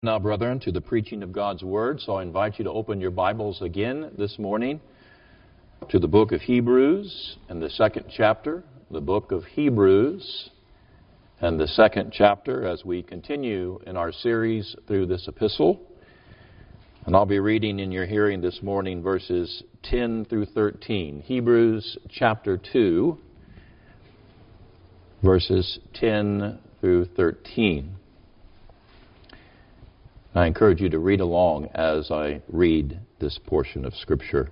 Now, brethren, to the preaching of God's Word, so I invite you to open your Bibles again this morning to the book of Hebrews and the second chapter, the book of Hebrews and the second chapter as we continue in our series through this epistle. And I'll be reading in your hearing this morning verses 10 through 13. Hebrews chapter 2, verses 10 through 13. I encourage you to read along as I read this portion of Scripture.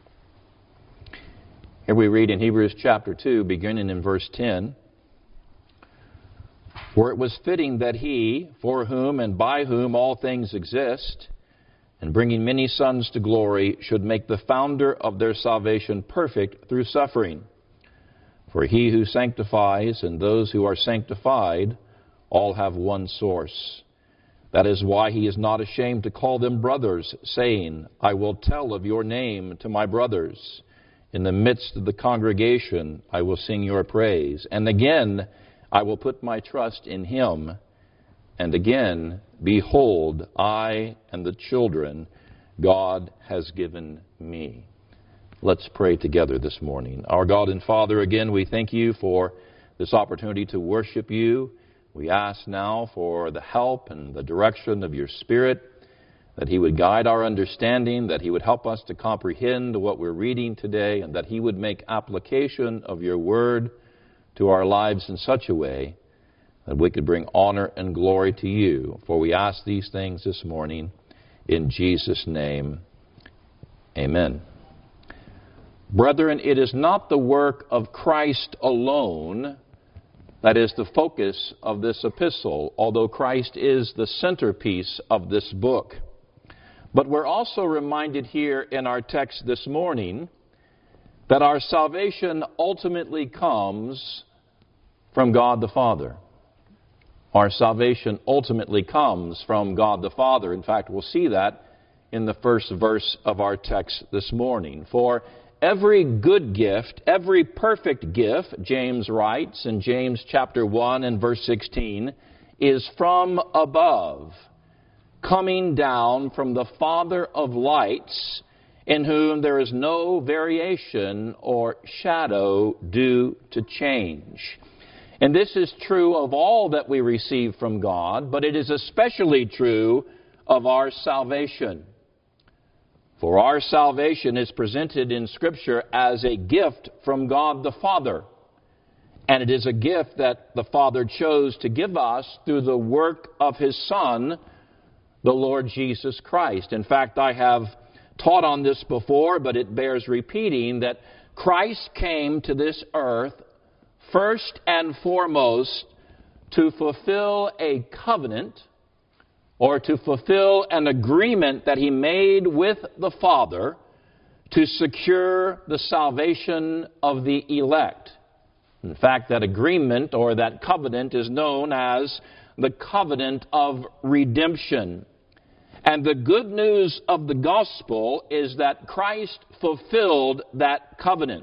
Here we read in Hebrews chapter 2, beginning in verse 10, "For it was fitting that he, for whom and by whom all things exist, and bringing many sons to glory, should make the founder of their salvation perfect through suffering. For he who sanctifies and those who are sanctified all have one source. That is why he is not ashamed to call them brothers, saying, 'I will tell of your name to my brothers. In the midst of the congregation I will sing your praise. And again I will put my trust in him. And again, behold, I and the children God has given me.'" Let's pray together this morning. Our God and Father, again we thank you for this opportunity to worship you. We ask now for the help and the direction of your Spirit, that He would guide our understanding, that He would help us to comprehend what we're reading today, and that He would make application of your word to our lives in such a way that we could bring honor and glory to you. For we ask these things this morning in Jesus' name. Amen. Brethren, it is not the work of Christ alone that is the focus of this epistle, although Christ is the centerpiece of this book. But we're also reminded here in our text this morning that our salvation ultimately comes from God the Father. Our salvation ultimately comes from God the Father. In fact, we'll see that in the first verse of our text this morning. For every good gift, every perfect gift, James writes in James chapter 1 and verse 16, is from above, coming down from the Father of lights, in whom there is no variation or shadow due to change. And this is true of all that we receive from God, but it is especially true of our salvation. For our salvation is presented in Scripture as a gift from God the Father. And it is a gift that the Father chose to give us through the work of His Son, the Lord Jesus Christ. In fact, I have taught on this before, but it bears repeating, that Christ came to this earth first and foremost to fulfill a covenant, or to fulfill an agreement that He made with the Father to secure the salvation of the elect. In fact, that agreement or that covenant is known as the covenant of redemption. And the good news of the gospel is that Christ fulfilled that covenant.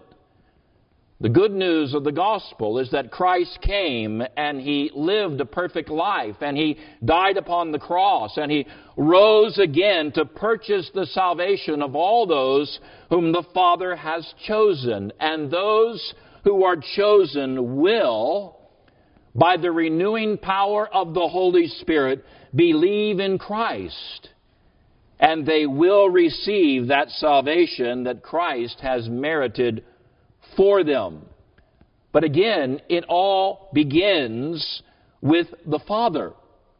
The good news of the gospel is that Christ came and He lived a perfect life, and He died upon the cross, and He rose again to purchase the salvation of all those whom the Father has chosen. And those who are chosen will, by the renewing power of the Holy Spirit, believe in Christ. And they will receive that salvation that Christ has merited for them. But again, it all begins with the Father.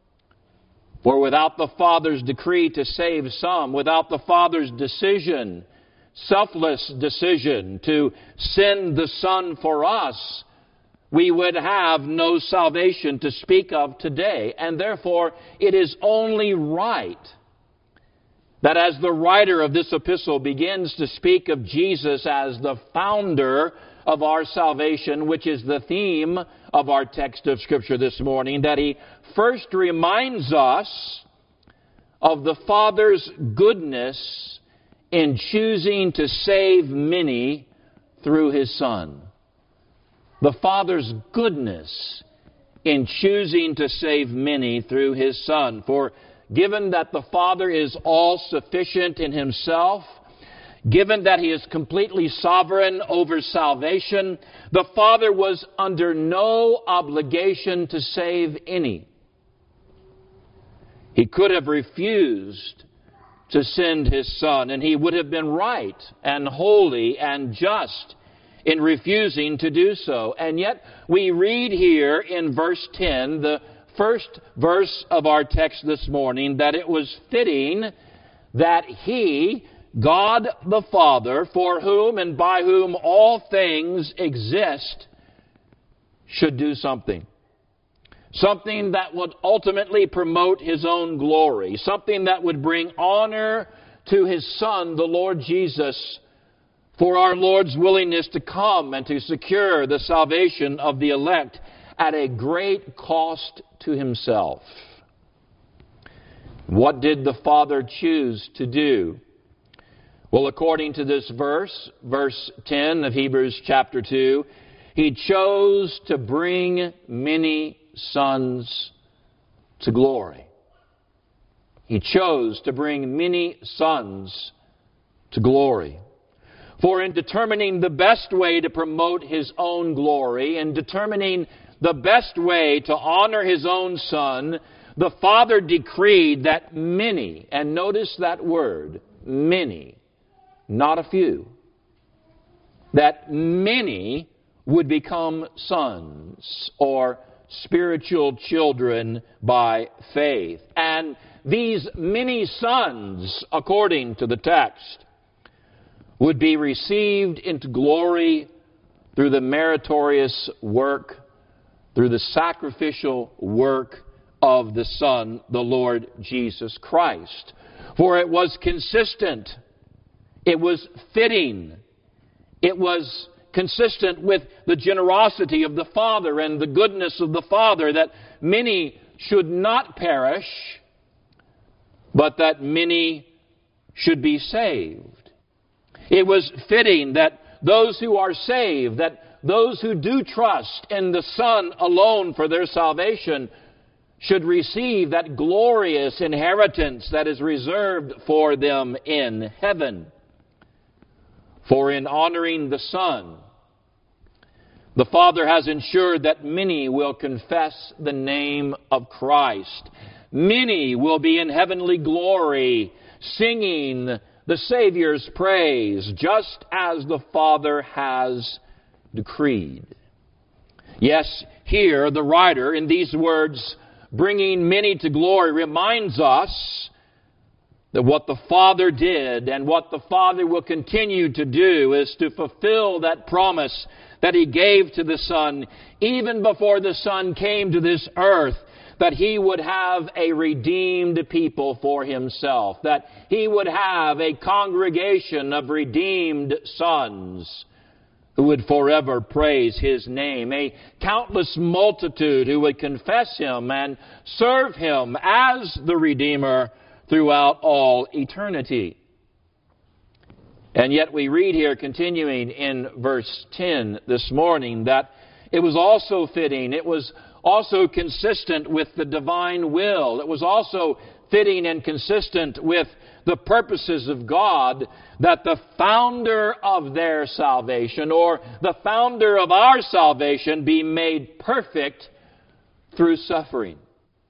For without the Father's decree to save some, without the Father's decision, selfless decision to send the Son for us, we would have no salvation to speak of today. And therefore, it is only right that as the writer of this epistle begins to speak of Jesus as the founder of our salvation, which is the theme of our text of Scripture this morning, that he first reminds us of the Father's goodness in choosing to save many through His Son. The Father's goodness in choosing to save many through His Son. For given that the Father is all-sufficient in Himself, given that He is completely sovereign over salvation, the Father was under no obligation to save any. He could have refused to send His Son, and He would have been right and holy and just in refusing to do so. And yet we read here in verse 10, the first verse of our text this morning, that it was fitting that He, God the Father, for whom and by whom all things exist, should do something. Something that would ultimately promote His own glory. Something that would bring honor to His Son, the Lord Jesus, for our Lord's willingness to come and to secure the salvation of the elect at a great cost to Himself. What did the Father choose to do? Well, according to this verse, verse 10 of Hebrews chapter 2, He chose to bring many sons to glory. He chose to bring many sons to glory. For in determining the best way to promote His own glory, in determining the best way to honor His own Son, the Father decreed that many, and notice that word, many, not a few, that many would become sons or spiritual children by faith. And these many sons, according to the text, would be received into glory through the meritorious work, through the sacrificial work of the Son, the Lord Jesus Christ. For it was consistent, it was fitting, it was consistent with the generosity of the Father and the goodness of the Father that many should not perish, but that many should be saved. It was fitting that those who are saved, that those who do trust in the Son alone for their salvation, should receive that glorious inheritance that is reserved for them in heaven. For in honoring the Son, the Father has ensured that many will confess the name of Christ. Many will be in heavenly glory, singing the Savior's praise, just as the Father has decreed. Yes, here the writer, in these words, bringing many to glory, reminds us that what the Father did and what the Father will continue to do is to fulfill that promise that He gave to the Son even before the Son came to this earth, that He would have a redeemed people for Himself, that He would have a congregation of redeemed sons who would forever praise His name, a countless multitude who would confess Him and serve Him as the Redeemer throughout all eternity. And yet we read here, continuing in verse 10 this morning, that it was also fitting, it was also consistent with the divine will. It was also fitting and consistent with the purposes of God that the founder of their salvation, or the founder of our salvation, be made perfect through suffering.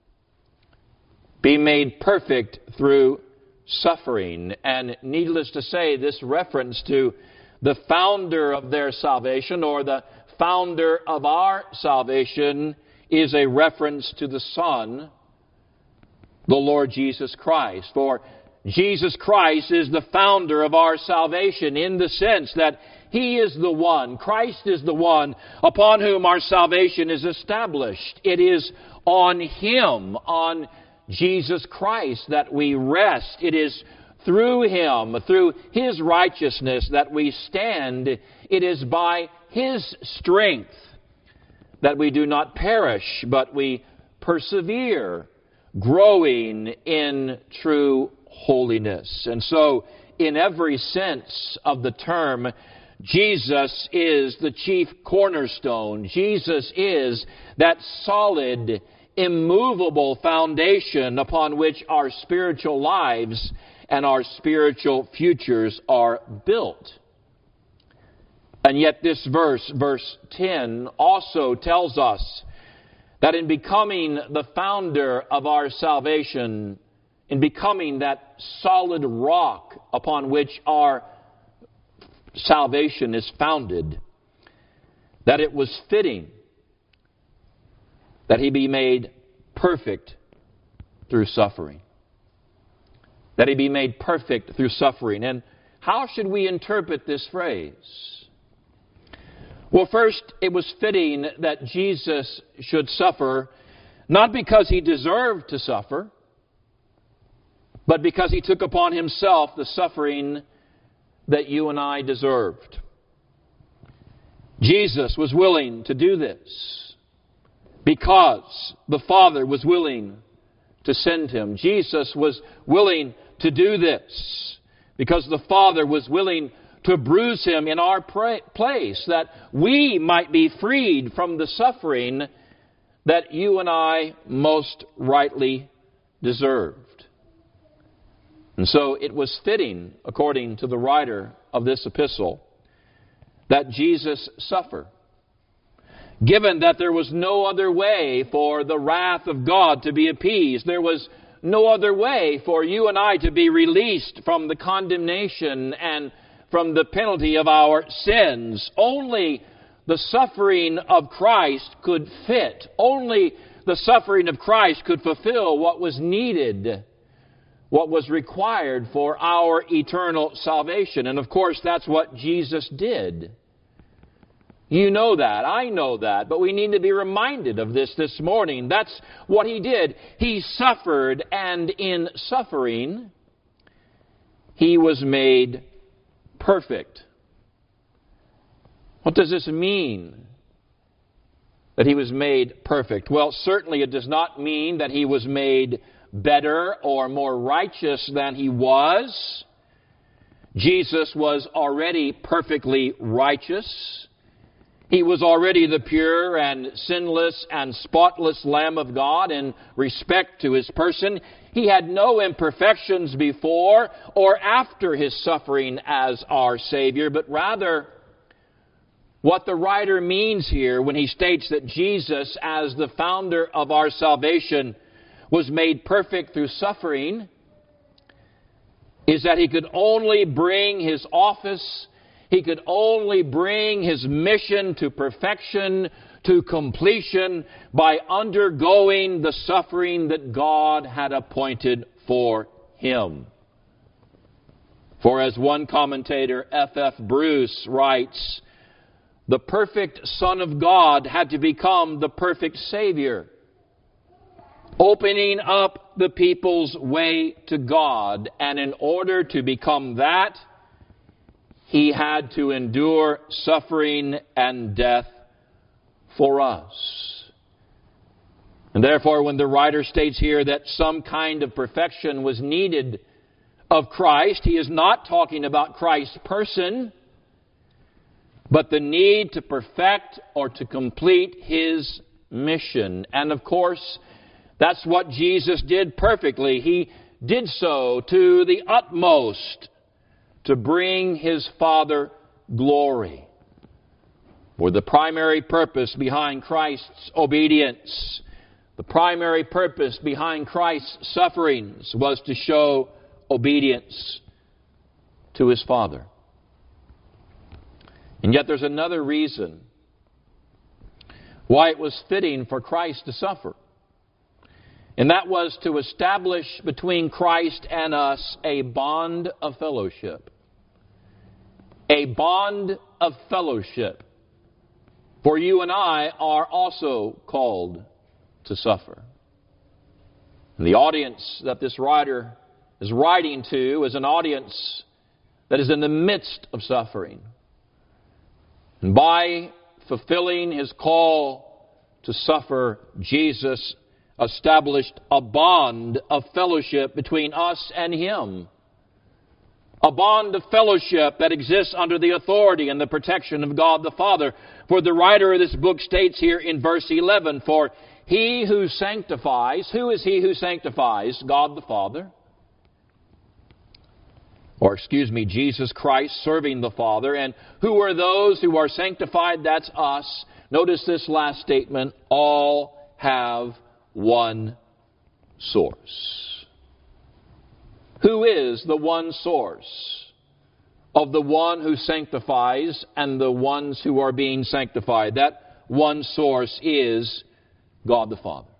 Be made perfect through suffering. And needless to say, this reference to the founder of their salvation, or the founder of our salvation, is a reference to the Son, the Lord Jesus Christ. For Jesus Christ is the founder of our salvation in the sense that He is the one, Christ is the one upon whom our salvation is established. It is on Him, on Jesus Christ, that we rest. It is through Him, through His righteousness, that we stand. It is by His strength that we do not perish, but we persevere, growing in true holiness. And so, in every sense of the term, Jesus is the chief cornerstone. Jesus is that solid, immovable foundation upon which our spiritual lives and our spiritual futures are built. And yet this verse 10, also tells us that in becoming the founder of our salvation, in becoming that solid rock upon which our salvation is founded, that it was fitting that He be made perfect through suffering. That He be made perfect through suffering. And how should we interpret this phrase? Well, first, it was fitting that Jesus should suffer, not because He deserved to suffer, but because He took upon Himself the suffering that you and I deserved. Jesus was willing to do this because the Father was willing to send Him. Jesus was willing to do this because the Father was willing to bruise Him in our place, that we might be freed from the suffering that you and I most rightly deserved. And so it was fitting, according to the writer of this epistle, that Jesus suffer, given that there was no other way for the wrath of God to be appeased. There was no other way for you and I to be released from the condemnation and from the penalty of our sins. Only the suffering of Christ could fit. Only the suffering of Christ could fulfill what was needed, what was required for our eternal salvation. And of course, that's what Jesus did. You know that. I know that. But we need to be reminded of this morning. That's what He did. He suffered, and in suffering, He was made perfect. What does this mean, that He was made perfect? Well, certainly it does not mean that He was made better or more righteous than He was. Jesus was already perfectly righteous. He was already the pure and sinless and spotless Lamb of God in respect to His person. He had no imperfections before or after His suffering as our Savior, but rather what the writer means here when he states that Jesus, as the founder of our salvation, was made perfect through suffering, is that He could only bring His office, He could only bring His mission to perfection, to completion, by undergoing the suffering that God had appointed for Him. For as one commentator, F.F. Bruce, writes, the perfect Son of God had to become the perfect Savior, opening up the people's way to God. And in order to become that, He had to endure suffering and death for us. And therefore, when the writer states here that some kind of perfection was needed of Christ, he is not talking about Christ's person, but the need to perfect or to complete His mission. And of course, that's what Jesus did perfectly. He did so to the utmost to bring His Father glory. For the primary purpose behind Christ's obedience, the primary purpose behind Christ's sufferings was to show obedience to His Father. And yet there's another reason why it was fitting for Christ to suffer. And that was to establish between Christ and us a bond of fellowship. A bond of fellowship. For you and I are also called to suffer. And the audience that this writer is writing to is an audience that is in the midst of suffering. And by fulfilling His call to suffer, Jesus established a bond of fellowship between us and Him. A bond of fellowship that exists under the authority and the protection of God the Father. For the writer of this book states here in verse 11, for He who sanctifies, who is he who sanctifies? God the Father. Jesus Christ serving the Father. And who are those who are sanctified? That's us. Notice this last statement. All have one source. Who is the one source of the one who sanctifies and the ones who are being sanctified? That one source is God the Father.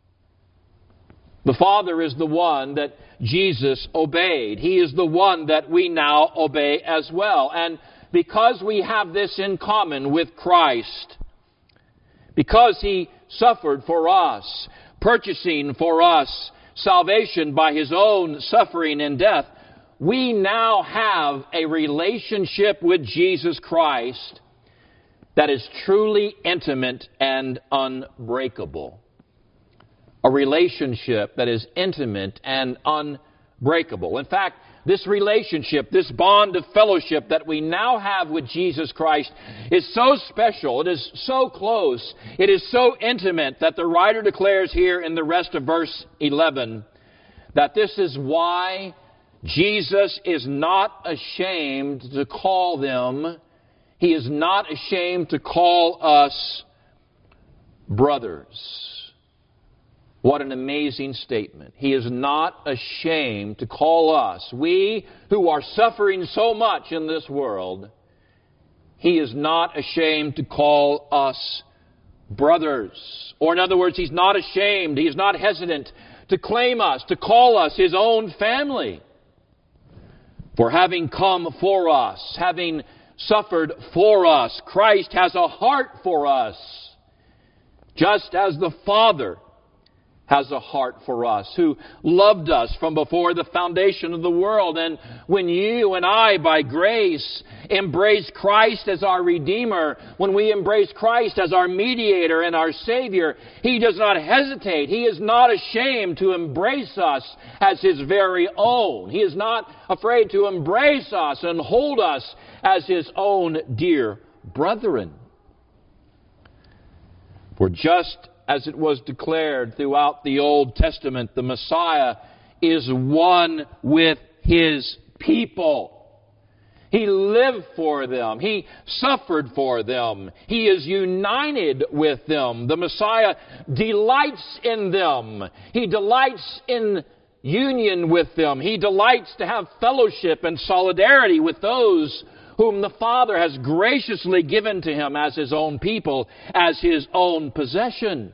The Father is the one that Jesus obeyed. He is the one that we now obey as well. And because we have this in common with Christ, because He suffered for us, purchasing for us salvation by His own suffering and death, we now have a relationship with Jesus Christ that is truly intimate and unbreakable. A relationship that is intimate and unbreakable. In fact, this relationship, this bond of fellowship that we now have with Jesus Christ is so special, it is so close, it is so intimate that the writer declares here in the rest of verse 11 that this is why Jesus is not ashamed to call them, He is not ashamed to call us brothers. What an amazing statement. He is not ashamed to call us, we who are suffering so much in this world, He is not ashamed to call us brothers. Or in other words, He's not ashamed, He is not hesitant to claim us, to call us His own family. For having come for us, having suffered for us, Christ has a heart for us, just as the Father has a heart for us, who loved us from before the foundation of the world. And when you and I, by grace, embrace Christ as our Redeemer, when we embrace Christ as our mediator and our Savior, He does not hesitate. He is not ashamed to embrace us as His very own. He is not afraid to embrace us and hold us as His own dear brethren. For just as it was declared throughout the Old Testament, the Messiah is one with His people. He lived for them. He suffered for them. He is united with them. The Messiah delights in them. He delights in union with them. He delights to have fellowship and solidarity with those whom the Father has graciously given to Him as His own people, as His own possession.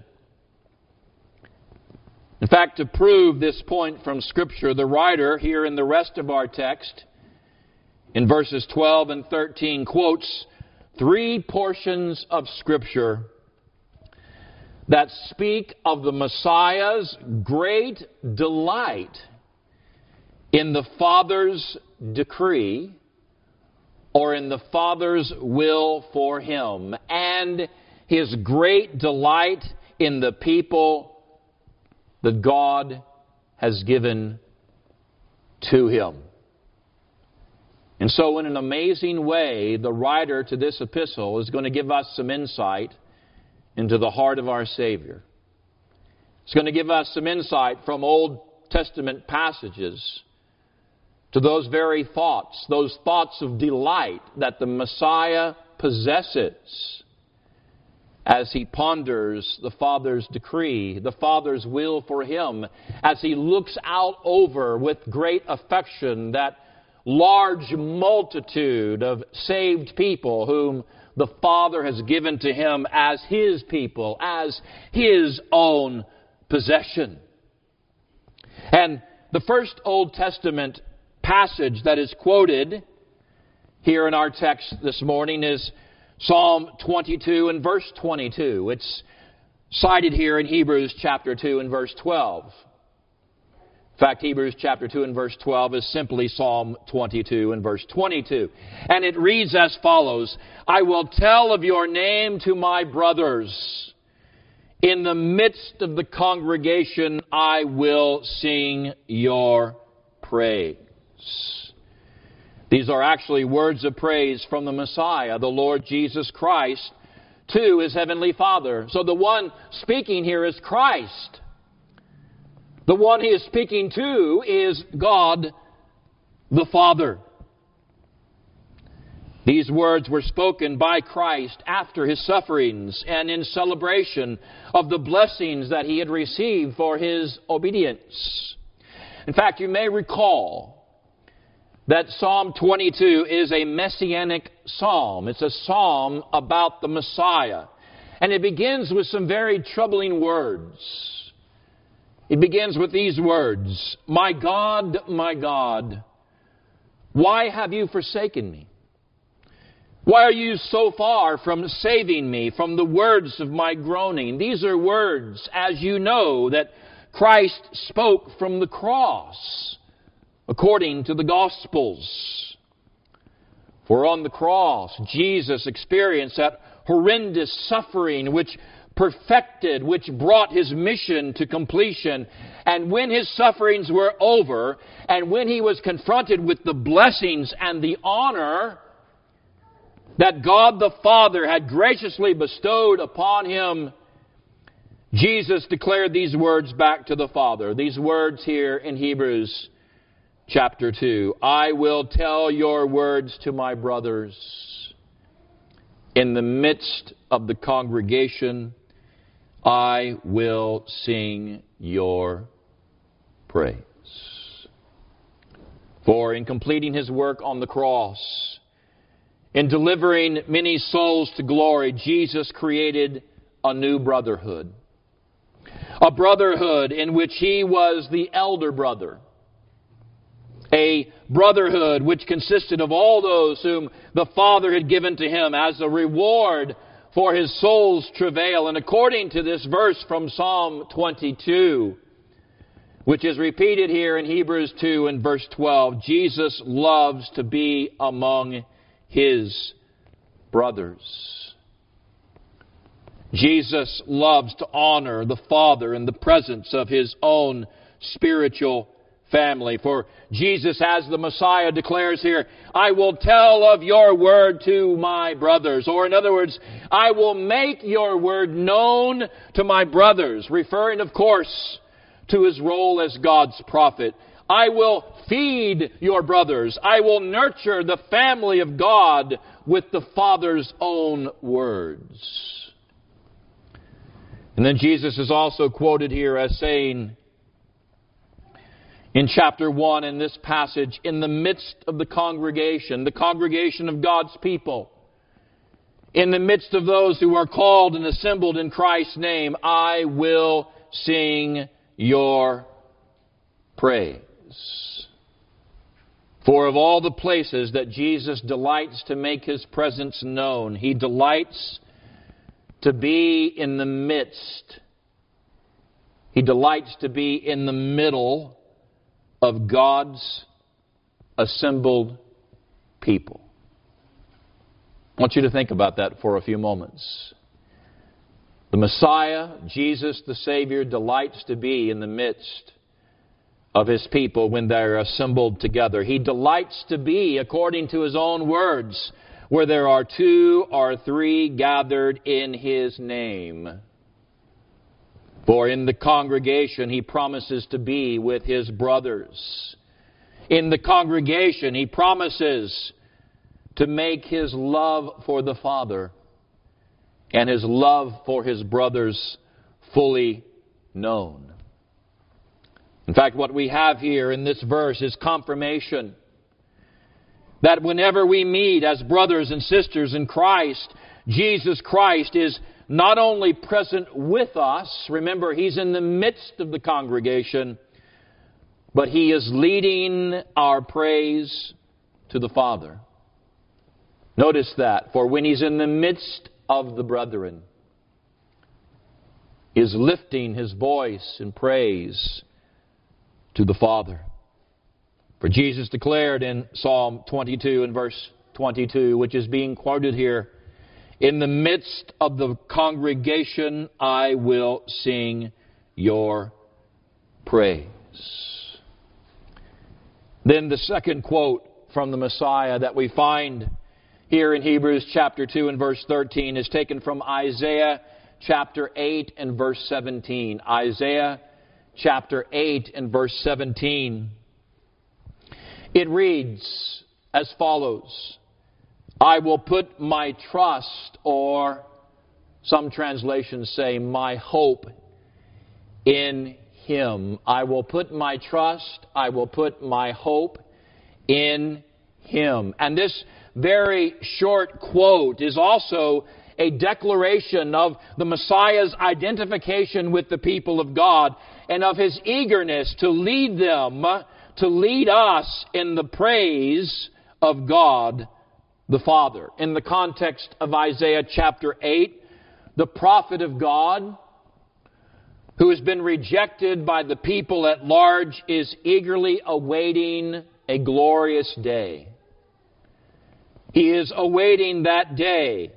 In fact, to prove this point from Scripture, the writer here in the rest of our text, in verses 12 and 13, quotes 3 portions of Scripture that speak of the Messiah's great delight in the Father's decree or in the Father's will for Him, and His great delight in the people that God has given to Him. And so in an amazing way, the writer to this epistle is going to give us some insight into the heart of our Savior. It's going to give us some insight from Old Testament passages to those very thoughts of delight that the Messiah possesses as He ponders the Father's decree, the Father's will for Him, as He looks out over with great affection that large multitude of saved people whom the Father has given to Him as His people, as His own possession. And the first Old Testament passage that is quoted here in our text this morning is Psalm 22 and verse 22. It's cited here in Hebrews chapter 2 and verse 12. In fact, Hebrews chapter 2 and verse 12 is simply Psalm 22 and verse 22. And it reads as follows, I will tell of your name to my brothers. In the midst of the congregation I will sing your praise. These are actually words of praise from the Messiah, the Lord Jesus Christ, to His Heavenly Father. So the one speaking here is Christ. The one He is speaking to is God the Father. These words were spoken by Christ after His sufferings and in celebration of the blessings that He had received for His obedience. In fact, you may recall that Psalm 22 is a messianic psalm. It's a psalm about the Messiah. And it begins with some very troubling words. It begins with these words, my God, why have you forsaken me? Why are you so far from saving me from the words of my groaning? These are words, as you know, that Christ spoke from the cross, according to the Gospels. For on the cross, Jesus experienced that horrendous suffering which perfected, which brought His mission to completion. And when His sufferings were over, and when He was confronted with the blessings and the honor that God the Father had graciously bestowed upon Him, Jesus declared these words back to the Father. These words here in Hebrews chapter 2. I will tell your words to my brothers. In the midst of the congregation, I will sing your praise. For in completing His work on the cross, in delivering many souls to glory, Jesus created a new brotherhood. A brotherhood in which He was the elder brother. A brotherhood which consisted of all those whom the Father had given to Him as a reward for His soul's travail. And according to this verse from Psalm 22, which is repeated here in Hebrews 2 and verse 12, Jesus loves to be among His brothers. Jesus loves to honor the Father in the presence of His own spiritual family. For Jesus, as the Messiah, declares here, I will tell of your word to my brothers. Or in other words, I will make your word known to my brothers. Referring, of course, to His role as God's prophet. I will feed your brothers. I will nurture the family of God with the Father's own words. And then Jesus is also quoted here as saying in chapter 1 in this passage, in the midst of the congregation of God's people, in the midst of those who are called and assembled in Christ's name, I will sing your praise. For of all the places that Jesus delights to make His presence known, He delights to be in the midst. He delights to be in the middle of God's assembled people. I want you to think about that for a few moments. The Messiah, Jesus the Savior, delights to be in the midst of His people when they're assembled together. He delights to be, according to His own words, where there are 2 or 3 gathered in His name. For in the congregation He promises to be with His brothers. In the congregation He promises to make His love for the Father and His love for His brothers fully known. In fact, what we have here in this verse is confirmation that whenever we meet as brothers and sisters in Christ, Jesus Christ is not only present with us, remember He's in the midst of the congregation, but He is leading our praise to the Father. Notice that, for when He's in the midst of the brethren, He is lifting His voice in praise to the Father. For Jesus declared in Psalm 22 and verse 22, which is being quoted here, in the midst of the congregation I will sing your praise. Then the second quote from the Messiah that we find here in Hebrews chapter 2 and verse 13 is taken from Isaiah chapter 8 and verse 17. Isaiah chapter 8 and verse 17. It reads as follows: I will put my trust, or some translations say my hope, in Him. I will put my trust, I will put my hope in Him. And this very short quote is also a declaration of the Messiah's identification with the people of God and of His eagerness to lead them, to lead us in the praise of God the Father. In the context of Isaiah chapter 8, the prophet of God, who has been rejected by the people at large, is eagerly awaiting a glorious day. He is awaiting that day,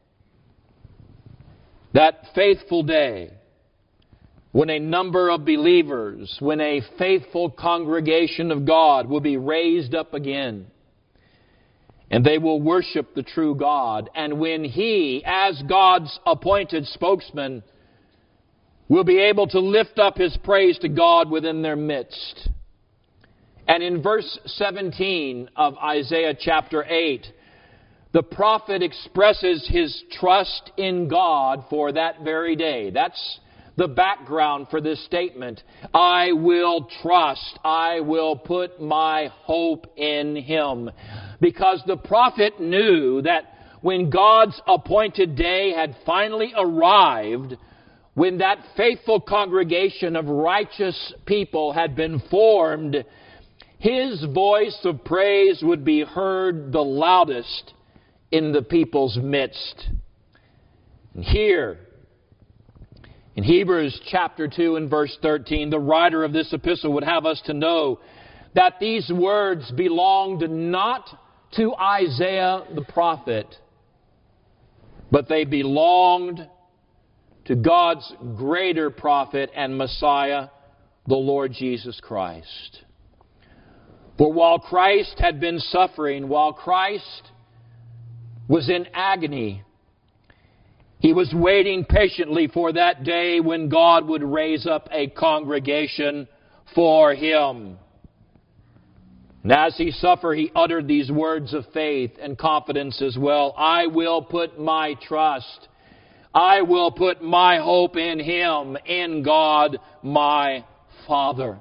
that faithful day, when a number of believers, when a faithful congregation of God will be raised up again, and they will worship the true God, and when He, as God's appointed spokesman, will be able to lift up His praise to God within their midst. And in verse 17 of Isaiah chapter 8, the prophet expresses his trust in God for that very day. That's the background for this statement. I will trust, I will put my hope in Him. Because the prophet knew that when God's appointed day had finally arrived, when that faithful congregation of righteous people had been formed, His voice of praise would be heard the loudest in the people's midst. And here, in Hebrews chapter 2 and verse 13, the writer of this epistle would have us to know that these words belonged not to Isaiah the prophet, but they belonged to God's greater prophet and Messiah, the Lord Jesus Christ. For while Christ had been suffering, while Christ was in agony, He was waiting patiently for that day when God would raise up a congregation for Him. And as He suffered, He uttered these words of faith and confidence as well. I will put my trust, I will put my hope in Him, in God my Father.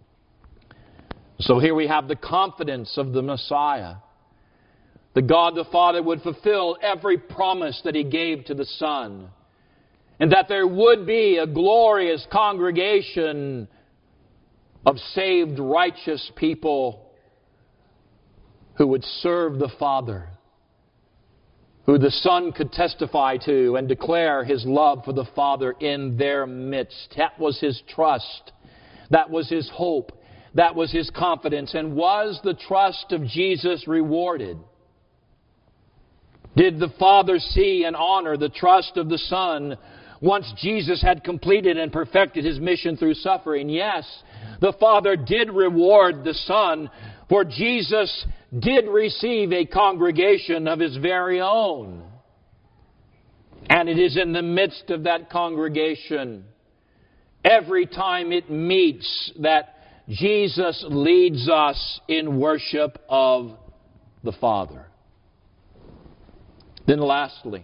So here we have the confidence of the Messiah. The God the Father would fulfill every promise that He gave to the Son, and that there would be a glorious congregation of saved, righteous people who would serve the Father, who the Son could testify to and declare His love for the Father in their midst. That was His trust. That was His hope. That was His confidence. And was the trust of Jesus rewarded? Did the Father see and honor the trust of the Son once Jesus had completed and perfected His mission through suffering? Yes, the Father did reward the Son, for Jesus did receive a congregation of His very own. And it is in the midst of that congregation, every time it meets, that Jesus leads us in worship of the Father. Then lastly,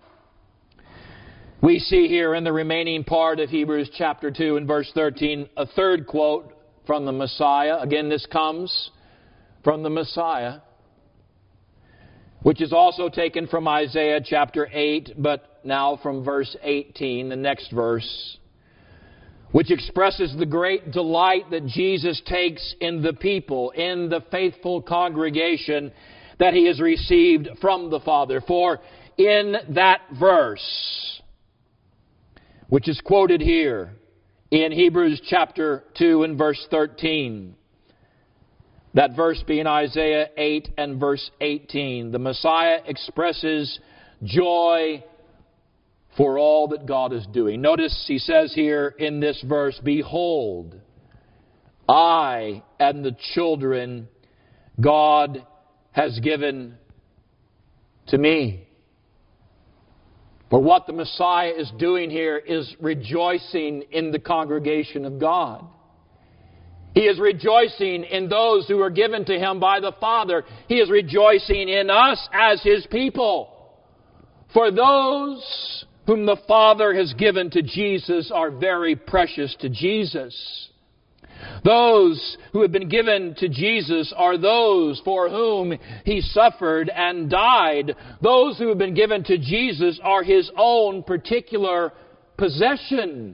we see here in the remaining part of Hebrews chapter 2 and verse 13 a third quote from the Messiah. Again, this comes from the Messiah, which is also taken from Isaiah chapter 8, but now from verse 18, the next verse, which expresses the great delight that Jesus takes in the people, in the faithful congregation that He has received from the Father. For in that verse, which is quoted here in Hebrews chapter 2 and verse 13, that verse being Isaiah 8 and verse 18, the Messiah expresses joy for all that God is doing. Notice He says here in this verse, behold, I and the children God has given to me. For what the Messiah is doing here is rejoicing in the congregation of God. He is rejoicing in those who are given to Him by the Father. He is rejoicing in us as His people. For those whom the Father has given to Jesus are very precious to Jesus. Those who have been given to Jesus are those for whom He suffered and died. Those who have been given to Jesus are His own particular possession.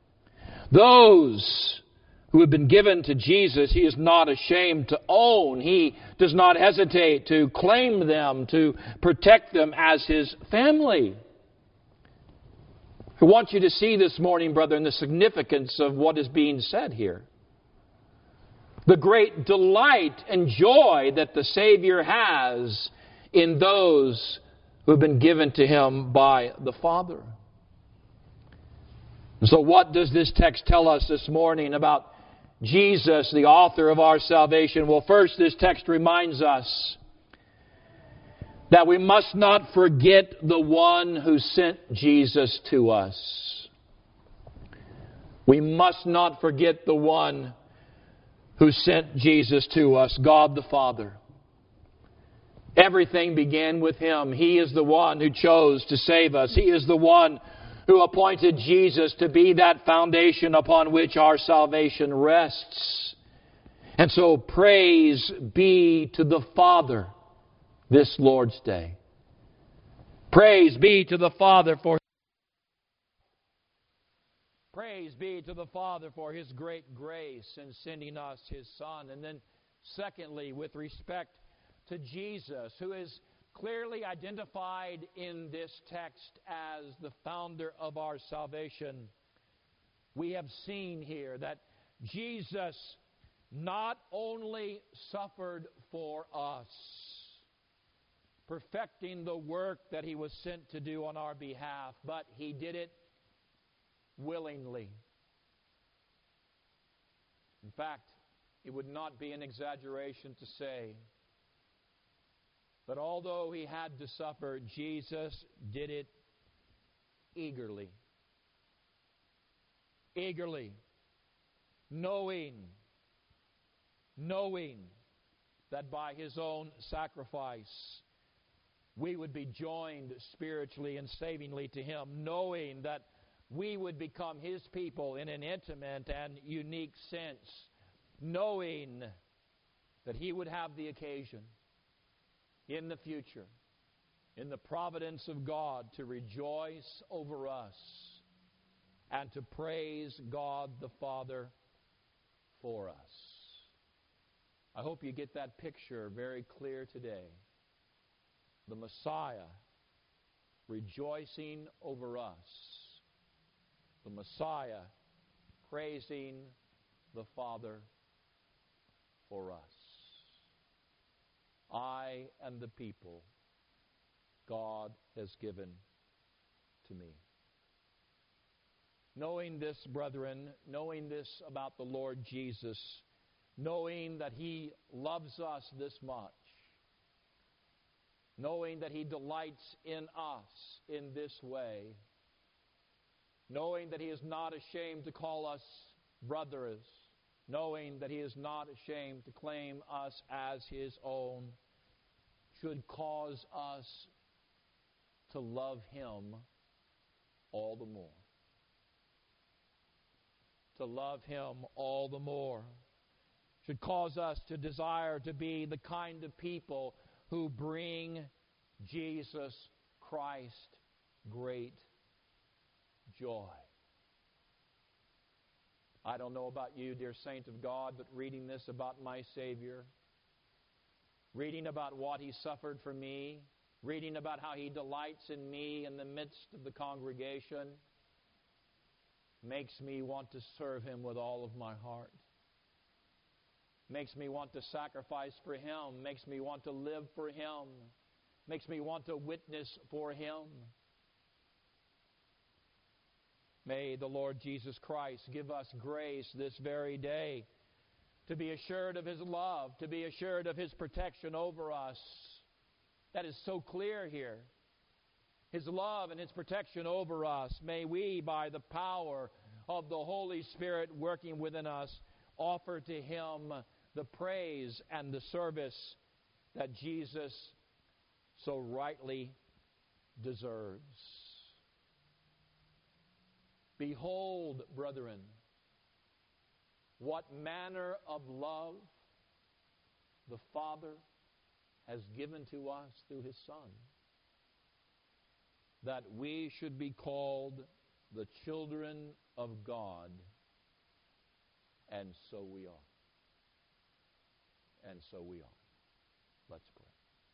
Those who have been given to Jesus, He is not ashamed to own. He does not hesitate to claim them, to protect them as His family. I want you to see this morning, brethren, the significance of what is being said here. The great delight and joy that the Savior has in those who have been given to Him by the Father. So what does this text tell us this morning about Jesus, the author of our salvation? Well, first, this text reminds us that we must not forget the one who sent Jesus to us. We must not forget the one who sent Jesus to us, God the Father. Everything began with Him. He is the one who chose to save us. He is the one who appointed Jesus to be that foundation upon which our salvation rests. And so praise be to the Father this Lord's Day. Praise be to the Father for His great grace in sending us His Son. And then secondly, with respect to Jesus, who is clearly identified in this text as the founder of our salvation, we have seen here that Jesus not only suffered for us, perfecting the work that He was sent to do on our behalf, but He did it willingly. In fact, it would not be an exaggeration to say that although He had to suffer, Jesus did it eagerly. Eagerly. Knowing that by His own sacrifice we would be joined spiritually and savingly to Him, knowing that we would become His people in an intimate and unique sense, knowing that He would have the occasion in the future, in the providence of God, to rejoice over us and to praise God the Father for us. I hope you get that picture very clear today. The Messiah rejoicing over us. The Messiah praising the Father for us. I am the people God has given to me. Knowing this, brethren, knowing this about the Lord Jesus, knowing that He loves us this much, knowing that He delights in us in this way, knowing that He is not ashamed to call us brothers, knowing that He is not ashamed to claim us as His own, should cause us to love Him all the more. To love Him all the more. Should cause us to desire to be the kind of people who bring Jesus Christ great joy. I don't know about you, dear saint of God, but reading this about my Savior, reading about what He suffered for me, reading about how He delights in me in the midst of the congregation, makes me want to serve Him with all of my heart. Makes me want to sacrifice for Him. Makes me want to live for Him. Makes me want to witness for Him. May the Lord Jesus Christ give us grace this very day to be assured of His love, to be assured of His protection over us, that is so clear here. His love and His protection over us. May we, by the power of the Holy Spirit working within us, offer to Him the praise and the service that Jesus so rightly deserves. Behold, brethren, what manner of love the Father has given to us through His Son, that we should be called the children of God, and so we are. And so we are. Let's pray.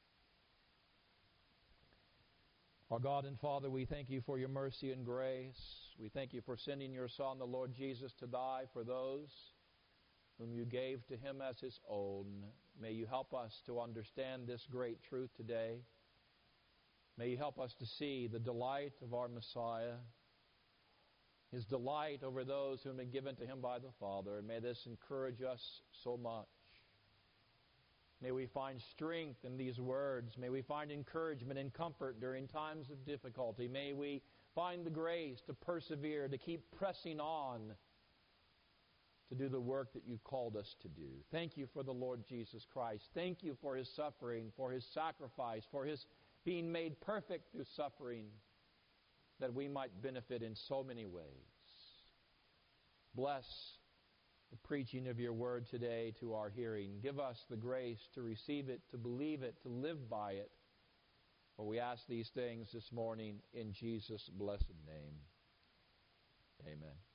Our God and Father, we thank You for Your mercy and grace. We thank You for sending Your Son, the Lord Jesus, to die for those whom You gave to Him as His own. May You help us to understand this great truth today. May You help us to see the delight of our Messiah, His delight over those whom have been given to Him by the Father. And may this encourage us so much. May we find strength in these words. May we find encouragement and comfort during times of difficulty. May we find the grace to persevere, to keep pressing on, to do the work that You called us to do. Thank You for the Lord Jesus Christ. Thank You for His suffering, for His sacrifice, for His being made perfect through suffering, that we might benefit in so many ways. Bless the preaching of Your word today to our hearing. Give us the grace to receive it, to believe it, to live by it. For we ask these things this morning in Jesus' blessed name. Amen.